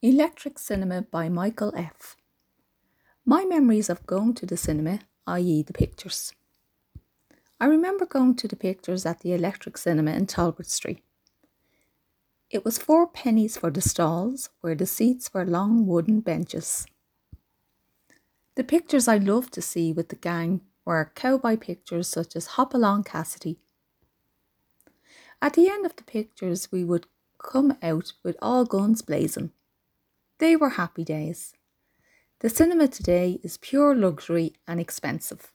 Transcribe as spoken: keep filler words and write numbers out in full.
Electric Cinema by Michael F. My memories of going to the cinema, that is the pictures. I remember going to the pictures at the Electric Cinema in Talbot Street. It was four pennies for the stalls, where the seats were long wooden benches. The pictures I loved to see with the gang were cowboy pictures such as Hopalong Cassidy. At the end of the pictures we would come out with all guns blazing. They were happy days. The cinema today is pure luxury and expensive.